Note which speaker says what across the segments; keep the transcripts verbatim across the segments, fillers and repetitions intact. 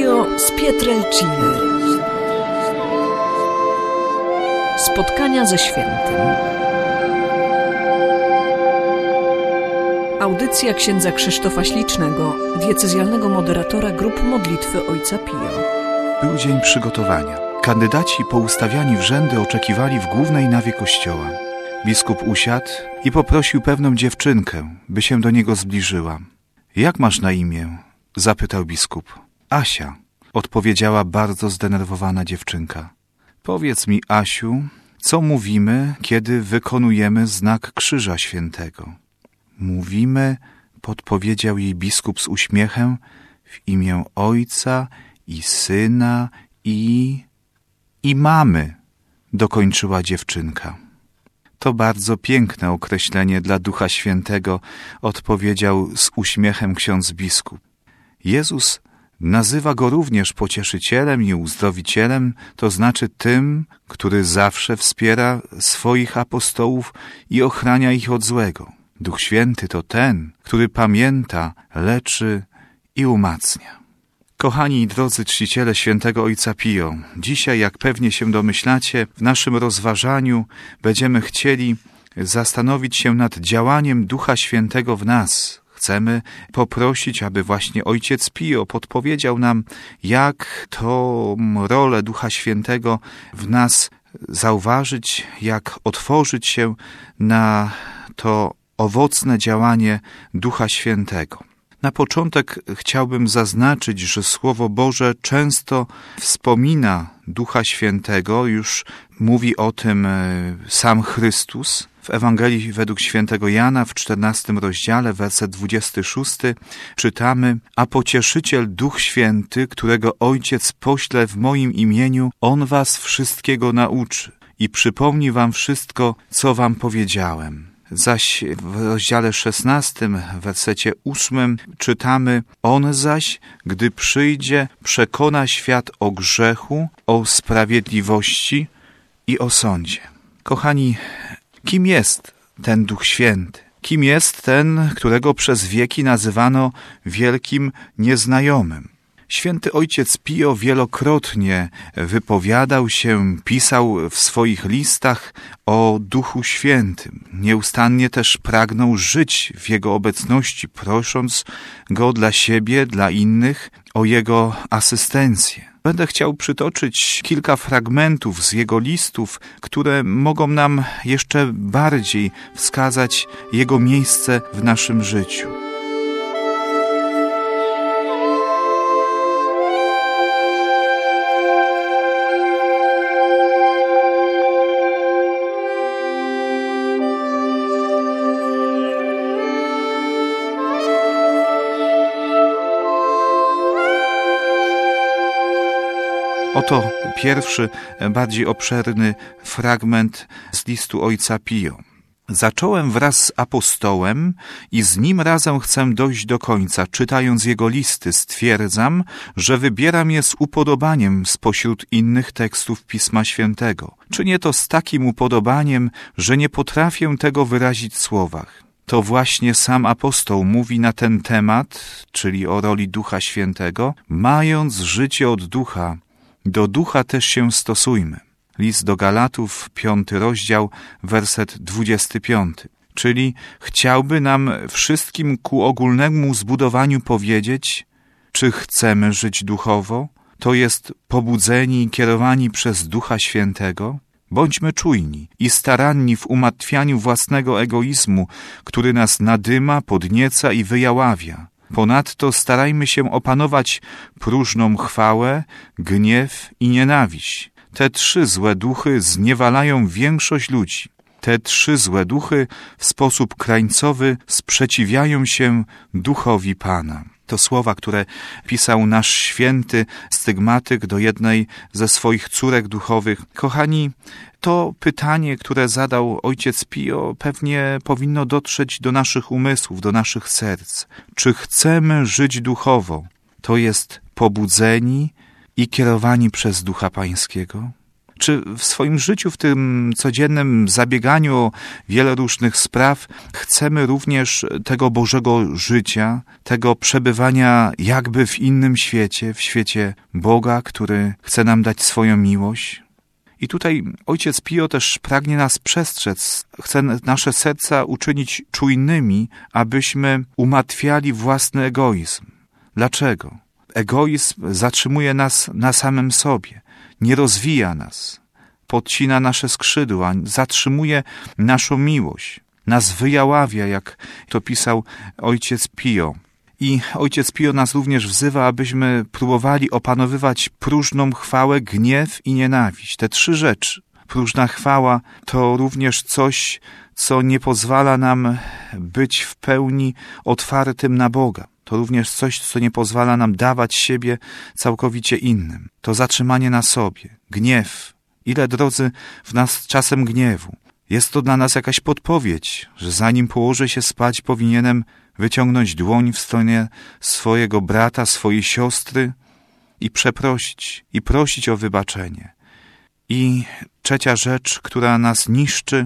Speaker 1: Pio z Pietrelciny. Spotkania ze świętym. Audycja księdza Krzysztofa Ślicznego, diecezjalnego moderatora grup modlitwy Ojca Pio.
Speaker 2: Był dzień przygotowania. Kandydaci poustawiani w rzędy oczekiwali w głównej nawie kościoła. Biskup usiadł i poprosił pewną dziewczynkę, by się do niego zbliżyła. Jak masz na imię? Zapytał biskup. Asia, odpowiedziała bardzo zdenerwowana dziewczynka. Powiedz mi, Asiu, co mówimy, kiedy wykonujemy znak Krzyża Świętego? Mówimy, podpowiedział jej biskup z uśmiechem, w imię Ojca i Syna i... i mamy, dokończyła dziewczynka. To bardzo piękne określenie dla Ducha Świętego, odpowiedział z uśmiechem ksiądz biskup. Jezus nazywa go również pocieszycielem i uzdrowicielem, to znaczy tym, który zawsze wspiera swoich apostołów i ochrania ich od złego. Duch Święty to ten, który pamięta, leczy i umacnia. Kochani i drodzy czciciele świętego Ojca Pio, dzisiaj, jak pewnie się domyślacie, w naszym rozważaniu będziemy chcieli zastanowić się nad działaniem Ducha Świętego w nas. Chcemy poprosić, aby właśnie Ojciec Pio podpowiedział nam, jak tą rolę Ducha Świętego w nas zauważyć, jak otworzyć się na to owocne działanie Ducha Świętego. Na początek chciałbym zaznaczyć, że Słowo Boże często wspomina Ducha Świętego, już mówi o tym sam Chrystus. W Ewangelii według świętego Jana w czternastym rozdziale, werset dwudziesty szósty, czytamy: A Pocieszyciel Duch Święty, którego Ojciec pośle w moim imieniu, On was wszystkiego nauczy i przypomni wam wszystko, co wam powiedziałem. Zaś w rozdziale szesnastym, w wersecie ósmym czytamy: On zaś, gdy przyjdzie, przekona świat o grzechu, o sprawiedliwości i o sądzie. Kochani, kim jest ten Duch Święty? Kim jest ten, którego przez wieki nazywano wielkim nieznajomym? Święty Ojciec Pio wielokrotnie wypowiadał się, pisał w swoich listach o Duchu Świętym. Nieustannie też pragnął żyć w Jego obecności, prosząc Go dla siebie, dla innych o Jego asystencję. Będę chciał przytoczyć kilka fragmentów z jego listów, które mogą nam jeszcze bardziej wskazać Jego miejsce w naszym życiu. Oto pierwszy, bardziej obszerny fragment z listu Ojca Pio. Zacząłem wraz z apostołem i z nim razem chcę dojść do końca. Czytając jego listy, stwierdzam, że wybieram je z upodobaniem spośród innych tekstów Pisma Świętego. Czynię to z takim upodobaniem, że nie potrafię tego wyrazić w słowach. To właśnie sam apostoł mówi na ten temat, czyli o roli Ducha Świętego, mając życie od Ducha, do Ducha też się stosujmy. List do Galatów, piąty rozdział, werset dwudziesty piąty. Czyli chciałby nam wszystkim ku ogólnemu zbudowaniu powiedzieć, czy chcemy żyć duchowo, to jest pobudzeni i kierowani przez Ducha Świętego. Bądźmy czujni i staranni w umartwianiu własnego egoizmu, który nas nadyma, podnieca i wyjaławia. Ponadto starajmy się opanować próżną chwałę, gniew i nienawiść. Te trzy złe duchy zniewalają większość ludzi. Te trzy złe duchy w sposób krańcowy sprzeciwiają się duchowi Pana. To słowa, które pisał nasz święty stygmatyk do jednej ze swoich córek duchowych. Kochani, to pytanie, które zadał Ojciec Pio, pewnie powinno dotrzeć do naszych umysłów, do naszych serc. Czy chcemy żyć duchowo? To jest pobudzeni i kierowani przez Ducha Pańskiego? Czy w swoim życiu, w tym codziennym zabieganiu o wiele różnych spraw, chcemy również tego Bożego życia, tego przebywania jakby w innym świecie, w świecie Boga, który chce nam dać swoją miłość? I tutaj ojciec Pio też pragnie nas przestrzec, chce nasze serca uczynić czujnymi, abyśmy umartwiali własny egoizm. Dlaczego? Egoizm zatrzymuje nas na samym sobie, nie rozwija nas, podcina nasze skrzydła, zatrzymuje naszą miłość, nas wyjaławia, jak to pisał ojciec Pio. I ojciec Pio nas również wzywa, abyśmy próbowali opanowywać próżną chwałę, gniew i nienawiść. Te trzy rzeczy. Próżna chwała to również coś, co nie pozwala nam być w pełni otwartym na Boga. To również coś, co nie pozwala nam dawać siebie całkowicie innym. To zatrzymanie na sobie, gniew. Ile, drodzy, w nas czasem gniewu. Jest to dla nas jakaś podpowiedź, że zanim położę się spać, powinienem wyciągnąć dłoń w stronę swojego brata, swojej siostry i przeprosić, i prosić o wybaczenie. I trzecia rzecz, która nas niszczy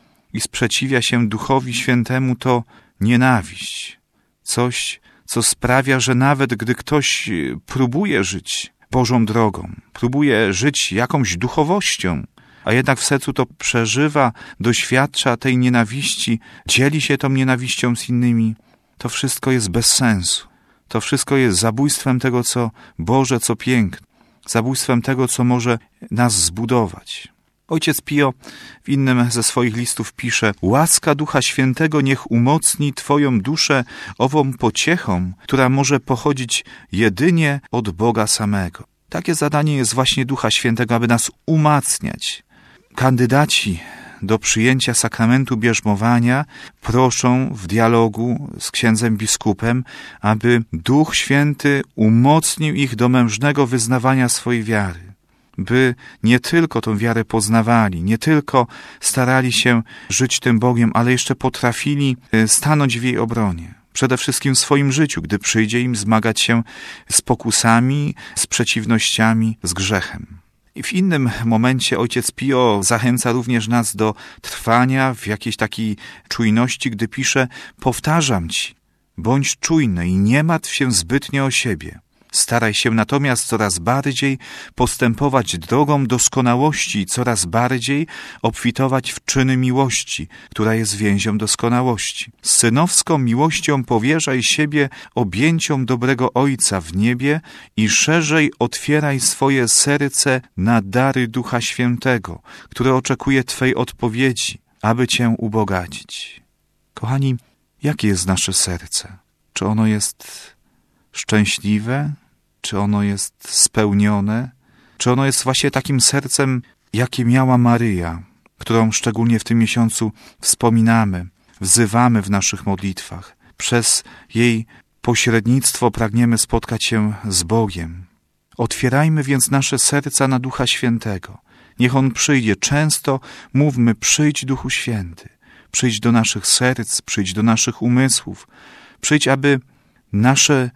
Speaker 2: i sprzeciwia się Duchowi Świętemu, to nienawiść. Coś, co sprawia, że nawet gdy ktoś próbuje żyć Bożą drogą, próbuje żyć jakąś duchowością, a jednak w sercu to przeżywa, doświadcza tej nienawiści, dzieli się tą nienawiścią z innymi, to wszystko jest bez sensu. To wszystko jest zabójstwem tego, co Boże, co piękne, zabójstwem tego, co może nas zbudować. Ojciec Pio w innym ze swoich listów pisze: łaska Ducha Świętego niech umocni Twoją duszę ową pociechą, która może pochodzić jedynie od Boga samego. Takie zadanie jest właśnie Ducha Świętego, aby nas umacniać. Kandydaci do przyjęcia sakramentu bierzmowania proszą w dialogu z księdzem biskupem, aby Duch Święty umocnił ich do mężnego wyznawania swojej wiary, by nie tylko tą wiarę poznawali, nie tylko starali się żyć tym Bogiem, ale jeszcze potrafili stanąć w jej obronie. Przede wszystkim w swoim życiu, gdy przyjdzie im zmagać się z pokusami, z przeciwnościami, z grzechem. I w innym momencie ojciec Pio zachęca również nas do trwania w jakiejś takiej czujności, gdy pisze: powtarzam ci, bądź czujny i nie martw się zbytnio o siebie. Staraj się natomiast coraz bardziej postępować drogą doskonałości i coraz bardziej obfitować w czyny miłości, która jest więzią doskonałości. Z synowską miłością powierzaj siebie objęciom dobrego Ojca w niebie i szerzej otwieraj swoje serce na dary Ducha Świętego, który oczekuje Twej odpowiedzi, aby Cię ubogacić. Kochani, jakie jest nasze serce? Czy ono jest szczęśliwe? Czy ono jest spełnione? Czy ono jest właśnie takim sercem, jakie miała Maryja, którą szczególnie w tym miesiącu wspominamy, wzywamy w naszych modlitwach? Przez jej pośrednictwo pragniemy spotkać się z Bogiem. Otwierajmy więc nasze serca na Ducha Świętego. Niech On przyjdzie. Często mówmy: przyjdź, Duchu Święty. Przyjdź do naszych serc, przyjdź do naszych umysłów. Przyjdź, aby nasze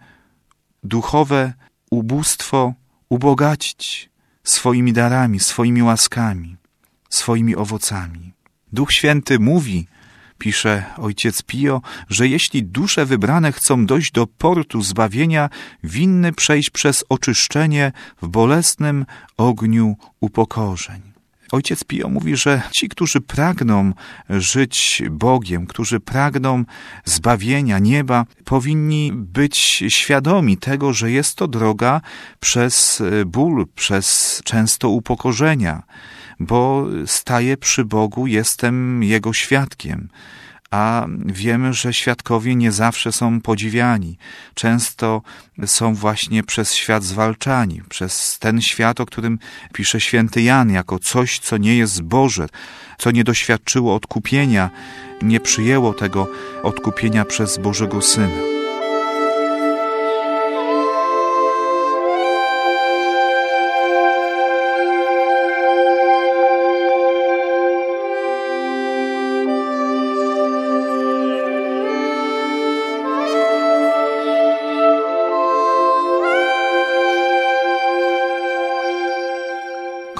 Speaker 2: duchowe ubóstwo ubogacić swoimi darami, swoimi łaskami, swoimi owocami. Duch Święty mówi, pisze ojciec Pio, że jeśli dusze wybrane chcą dojść do portu zbawienia, winny przejść przez oczyszczenie w bolesnym ogniu upokorzeń. Ojciec Pio mówi, że ci, którzy pragną żyć Bogiem, którzy pragną zbawienia, nieba, powinni być świadomi tego, że jest to droga przez ból, przez często upokorzenia, bo staję przy Bogu, jestem Jego świadkiem. A wiemy, że świadkowie nie zawsze są podziwiani. Często są właśnie przez świat zwalczani, przez ten świat, o którym pisze święty Jan, jako coś, co nie jest Boże, co nie doświadczyło odkupienia, nie przyjęło tego odkupienia przez Bożego Syna.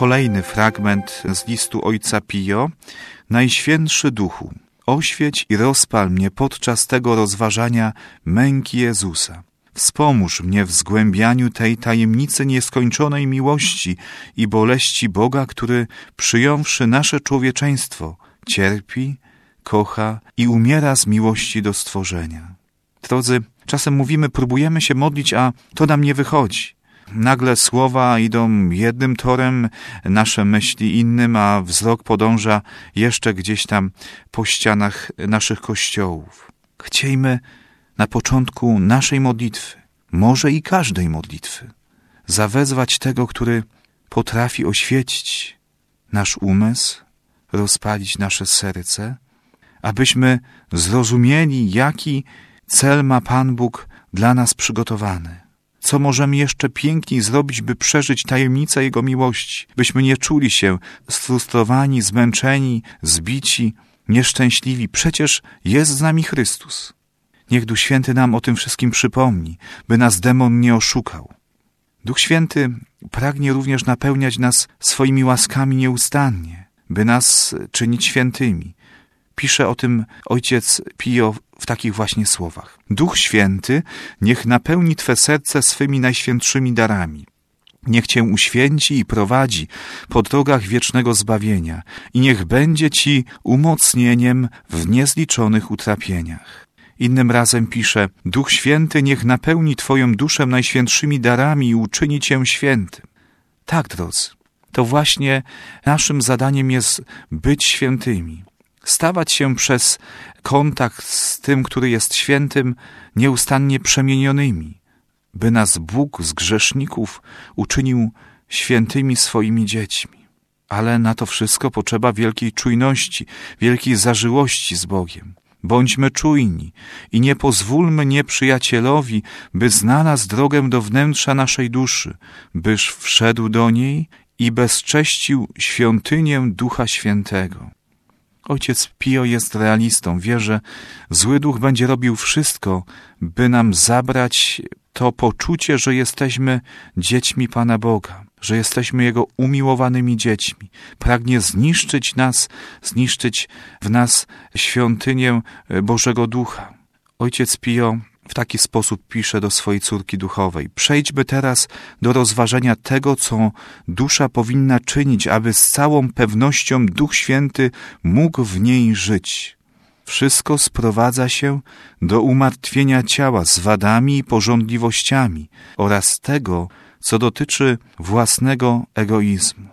Speaker 2: kolejny fragment z listu ojca Pio. Najświętszy Duchu, oświeć i rozpal mnie podczas tego rozważania męki Jezusa. Wspomóż mnie w zgłębianiu tej tajemnicy nieskończonej miłości i boleści Boga, który, przyjąwszy nasze człowieczeństwo, cierpi, kocha i umiera z miłości do stworzenia. Drodzy, czasem mówimy, próbujemy się modlić, a to nam nie wychodzi. Nagle słowa idą jednym torem, nasze myśli innym, a wzrok podąża jeszcze gdzieś tam po ścianach naszych kościołów. Chciejmy na początku naszej modlitwy, może i każdej modlitwy, zawezwać tego, który potrafi oświecić nasz umysł, rozpalić nasze serce, abyśmy zrozumieli, jaki cel ma Pan Bóg dla nas przygotowany. Co możemy jeszcze piękniej zrobić, by przeżyć tajemnicę Jego miłości, byśmy nie czuli się sfrustrowani, zmęczeni, zbici, nieszczęśliwi. Przecież jest z nami Chrystus. Niech Duch Święty nam o tym wszystkim przypomni, by nas demon nie oszukał. Duch Święty pragnie również napełniać nas swoimi łaskami nieustannie, by nas czynić świętymi. Pisze o tym ojciec Pio w takich właśnie słowach. Duch Święty niech napełni Twe serce swymi najświętszymi darami. Niech Cię uświęci i prowadzi po drogach wiecznego zbawienia i niech będzie Ci umocnieniem w niezliczonych utrapieniach. Innym razem pisze, Duch Święty niech napełni Twoją duszę najświętszymi darami i uczyni Cię świętym. Tak, drodzy, to właśnie naszym zadaniem jest być świętymi. Stawać się przez kontakt z tym, który jest świętym, nieustannie przemienionymi, by nas Bóg z grzeszników uczynił świętymi swoimi dziećmi. Ale na to wszystko potrzeba wielkiej czujności, wielkiej zażyłości z Bogiem. Bądźmy czujni i nie pozwólmy nieprzyjacielowi, by znalazł drogę do wnętrza naszej duszy, byż wszedł do niej i bezcześcił świątynię Ducha Świętego. Ojciec Pio jest realistą, wie, że zły duch będzie robił wszystko, by nam zabrać to poczucie, że jesteśmy dziećmi Pana Boga, że jesteśmy Jego umiłowanymi dziećmi. Pragnie zniszczyć nas, zniszczyć w nas świątynię Bożego Ducha. Ojciec Pio w taki sposób pisze do swojej córki duchowej. Przejdźmy teraz do rozważenia tego, co dusza powinna czynić, aby z całą pewnością Duch Święty mógł w niej żyć. Wszystko sprowadza się do umartwienia ciała z wadami i pożądliwościami oraz tego, co dotyczy własnego egoizmu.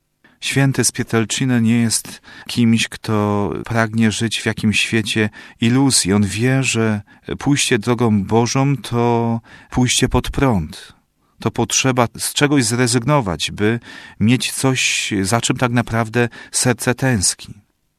Speaker 2: Święty z Pietrelciny nie jest kimś, kto pragnie żyć w jakimś świecie iluzji. On wie, że pójście drogą Bożą to pójście pod prąd. To potrzeba z czegoś zrezygnować, by mieć coś, za czym tak naprawdę serce tęskni.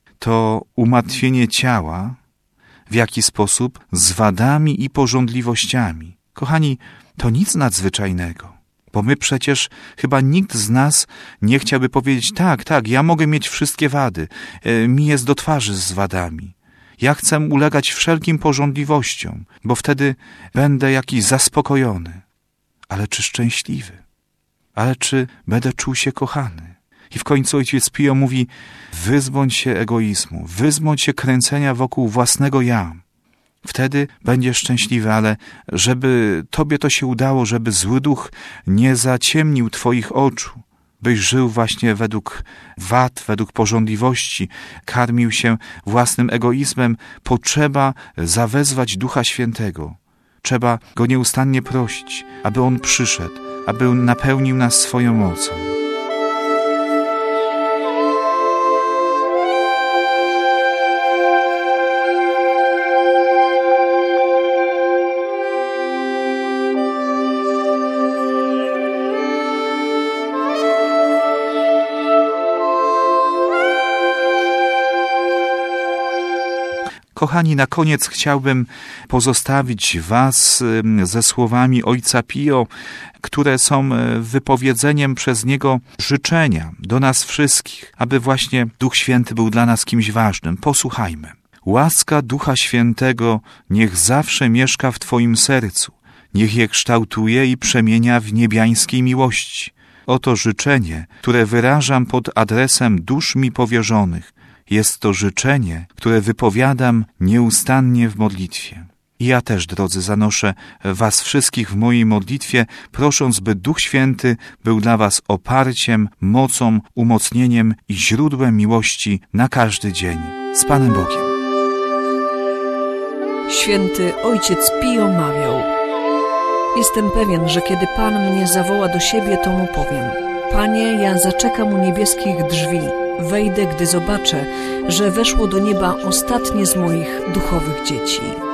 Speaker 2: To umartwienie ciała, w jaki sposób? Z wadami i pożądliwościami. Kochani, to nic nadzwyczajnego. Bo my przecież, chyba nikt z nas nie chciałby powiedzieć, tak, tak, ja mogę mieć wszystkie wady, e, mi jest do twarzy z wadami. Ja chcę ulegać wszelkim pożądliwościom, bo wtedy będę jakiś zaspokojony. Ale czy szczęśliwy? Ale czy będę czuł się kochany? I w końcu ojciec Pio mówi, wyzbądź się egoizmu, wyzbądź się kręcenia wokół własnego ja. Wtedy będziesz szczęśliwy, ale żeby Tobie to się udało, żeby zły duch nie zaciemnił Twoich oczu, byś żył właśnie według wad, według pożądliwości, karmił się własnym egoizmem, potrzeba zawezwać Ducha Świętego. Trzeba Go nieustannie prosić, aby On przyszedł, aby napełnił nas swoją mocą. Kochani, na koniec chciałbym pozostawić Was ze słowami ojca Pio, które są wypowiedzeniem przez niego życzenia do nas wszystkich, aby właśnie Duch Święty był dla nas kimś ważnym. Posłuchajmy. Łaska Ducha Świętego niech zawsze mieszka w Twoim sercu, niech je kształtuje i przemienia w niebiańskiej miłości, Oto życzenie, które wyrażam pod adresem dusz mi powierzonych. Jest to życzenie, które wypowiadam nieustannie w modlitwie. I ja też, drodzy, zanoszę was wszystkich w mojej modlitwie, prosząc, by Duch Święty był dla was oparciem, mocą, umocnieniem i źródłem miłości na każdy dzień. Z Panem Bogiem.
Speaker 1: Święty Ojciec Pio mawiał: jestem pewien, że kiedy Pan mnie zawoła do siebie, to mu powiem: Panie, ja zaczekam u niebieskich drzwi. Wejdę, gdy zobaczę, że weszło do nieba ostatnie z moich duchowych dzieci.